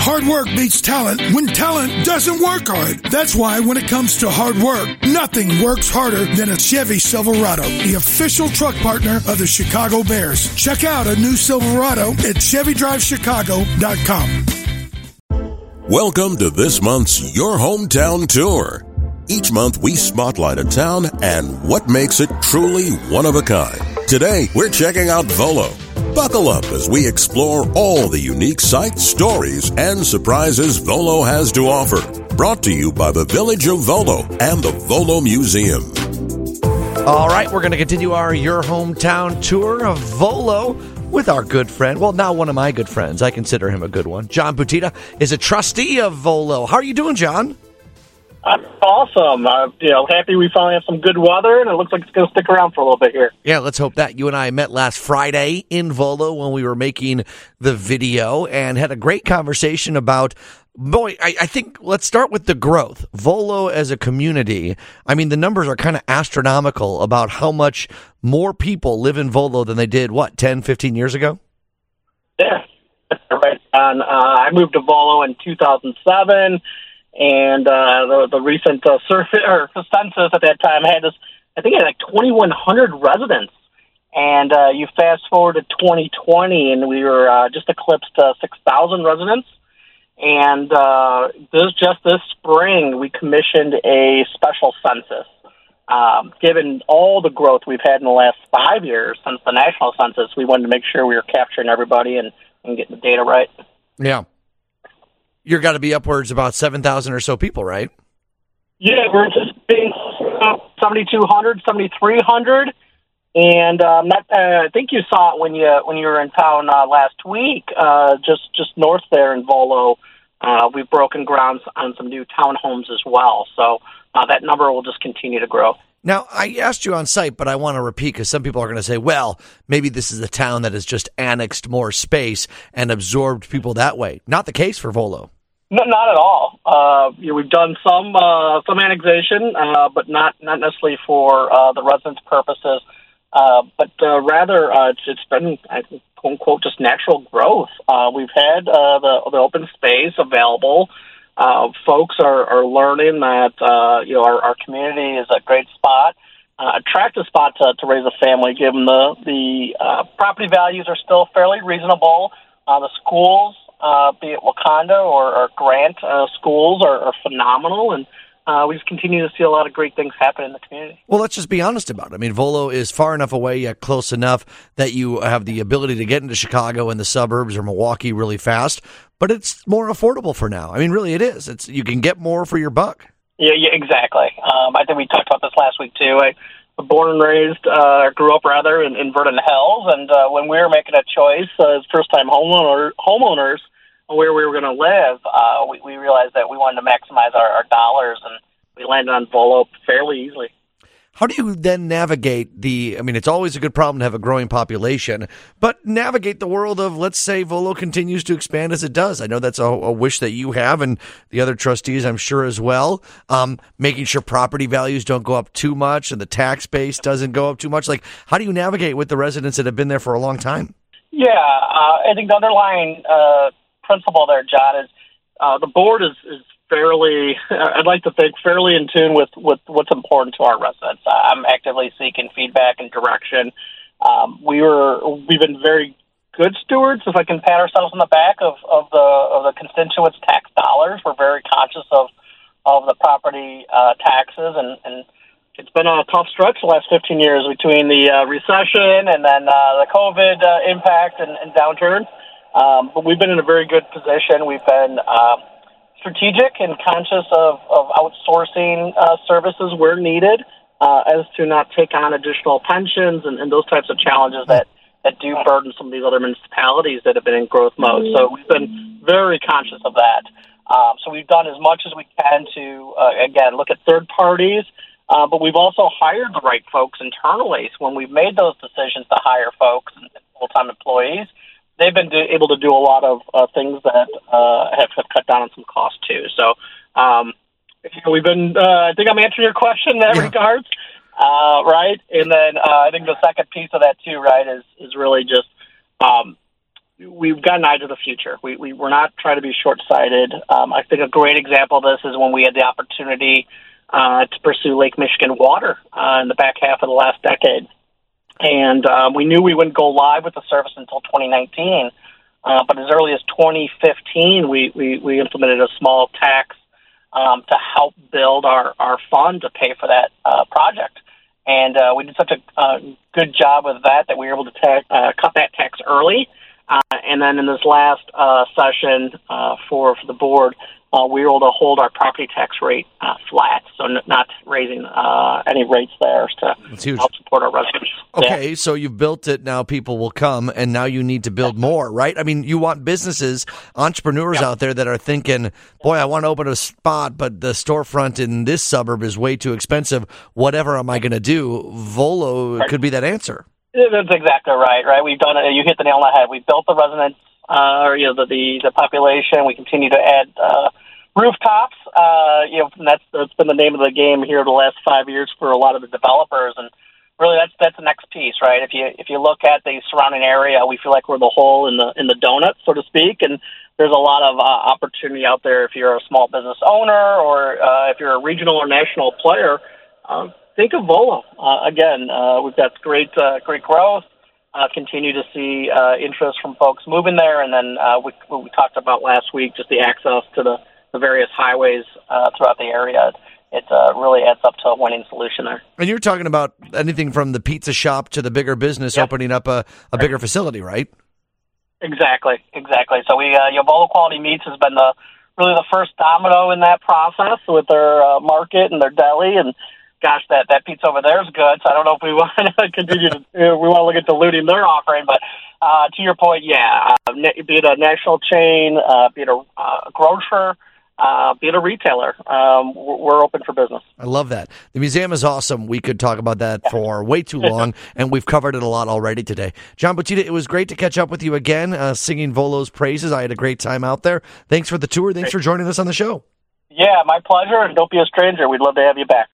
Hard work beats talent when talent doesn't work hard. That's why when it comes to hard work, nothing works harder than a Chevy Silverado, the official truck partner of the Chicago Bears. Check out a new Silverado at ChevyDriveChicago.com. Welcome to this month's Your Hometown Tour. Each month we spotlight a town and what makes it truly one of a kind. Today we're checking out Volo. Buckle up as we explore all the unique sights, stories, and surprises Volo has to offer. Brought to you by the Village of Volo and the Volo Museum. All right, we're going to continue our Your Hometown Tour of Volo with our good friend, well, now one of my good friends. I consider him a good one. John Butita is a trustee of Volo. How are you doing, John? I'm awesome. Happy we finally have some good weather, and it looks like it's going to stick around for a little bit here. Yeah, let's hope that. You and I met last Friday in Volo when we were making the video and had a great conversation about, I think let's start with the growth. Volo as a community, I mean, the numbers are kind of astronomical about how much more people live in Volo than they did, 10, 15 years ago? Yeah, right. I moved to Volo in 2007. And the recent survey or census at that time had us, I think it had like 2,100 residents. And you fast forward to 2020, and we were just eclipsed 6,000 residents. And this spring, we commissioned a special census. Given all the growth we've had in the last 5 years since the national census, we wanted to make sure we were capturing everybody and getting the data right. Yeah. You're got to be upwards about 7,000 or so people, right? Yeah, we're just being 7,200, 7,300, and I think you saw it when you were in town last week. Just north there in Volo, we've broken ground on some new townhomes as well. So that number will just continue to grow. Now, I asked you on site, but I want to repeat because some people are going to say, well, maybe this is a town that has just annexed more space and absorbed people that way. Not the case for Volo. No, not at all. We've done some annexation, but not necessarily for the residents' purposes. But rather, it's been, quote unquote, just natural growth. We've had the open space available. Folks are learning that our community is a great spot, attractive spot to raise a family. Given the property values are still fairly reasonable, the schools, be it Wakanda or Grant schools, are phenomenal, and we just continue to see a lot of great things happen in the community. Well, let's just be honest about it. I mean, Volo is far enough away yet close enough that you have the ability to get into Chicago and the suburbs or Milwaukee really fast, but it's more affordable for now. I mean, really it is. You can get more for your buck. Yeah, exactly. I think we talked about this last week, too. I was born and raised, grew up, rather, in Vernon Hills, and when we were making a choice as first-time homeowners where we were going to live, we realized that we wanted to maximize our dollars, and we landed on Volo fairly easily. How do you then navigate it's always a good problem to have a growing population, but navigate the world of, let's say, Volo continues to expand as it does. I know that's a wish that you have, and the other trustees, I'm sure, as well. Making sure property values don't go up too much and the tax base doesn't go up too much. Like, how do you navigate with the residents that have been there for a long time? Yeah, I think the underlying principle there, John, is the board is fairly, I'd like to think, fairly in tune with what's important to our residents. I'm actively seeking feedback and direction. We've been very good stewards, if I can pat ourselves on the back, of the constituents' tax dollars. We're very conscious of the property taxes, and it's been a tough stretch the last 15 years between the recession and then the COVID impact and downturn. But we've been in a very good position. We've been strategic and conscious of outsourcing services where needed, as to not take on additional pensions and those types of challenges that do burden some of these other municipalities that have been in growth mode. So we've been very conscious of that. So we've done as much as we can to, again, look at third parties, but we've also hired the right folks internally. So when we've made those decisions to hire folks and full-time employees, they've been able to do a lot of things that have cut down on some costs too. So we've been. I think I'm answering your question in that regards, right? And then I think the second piece of that too, right, is really just we've got an eye to the future. We're not trying to be short-sighted. I think a great example of this is when we had the opportunity to pursue Lake Michigan water in the back half of the last decade. And we knew we wouldn't go live with the service until 2019. But as early as 2015, we implemented a small tax to help build our fund to pay for that project. And we did such a good job with that we were able to cut that tax early. And then in this last session for the board, we were able to hold our property tax rate flat, so not raising any rates there to help support our residents. Okay, yeah. So you've built it, now people will come, and now you need to build more, right? I mean, you want businesses, entrepreneurs out there that are thinking, boy, I want to open a spot, but the storefront in this suburb is way too expensive. Whatever am I going to do? Volo could be that answer. That's exactly right. We've done it. You hit the nail on the head. We've built the residents, the population. We continue to add rooftops. That's been the name of the game here the last 5 years for a lot of the developers, and really that's the next piece, right? If you look at the surrounding area, we feel like we're the hole in the donut, so to speak, and there's a lot of opportunity out there if you're a small business owner or if you're a regional or national player. Think of Volo. Again, we've got great growth. Continue to see interest from folks moving there, and then we talked about last week, just the access to the various highways throughout the area. It really adds up to a winning solution there. And you're talking about anything from the pizza shop to the bigger business opening up a bigger facility, right? Exactly. So Volo Quality Meats has been really the first domino in that process with their market and their deli, and gosh, that pizza over there is good. So I don't know if we want to continue to we want to look at diluting their offering, but to your point, be it a national chain, be it a grocer, be it a retailer, we're open for business. I love that. The museum is awesome. We could talk about that for way too long, and we've covered it a lot already today. John Botita, it was great to catch up with you again, singing Volo's praises. I had a great time out there. Thanks for the tour. Thanks for joining us on the show. Yeah, my pleasure, and don't be a stranger. We'd love to have you back.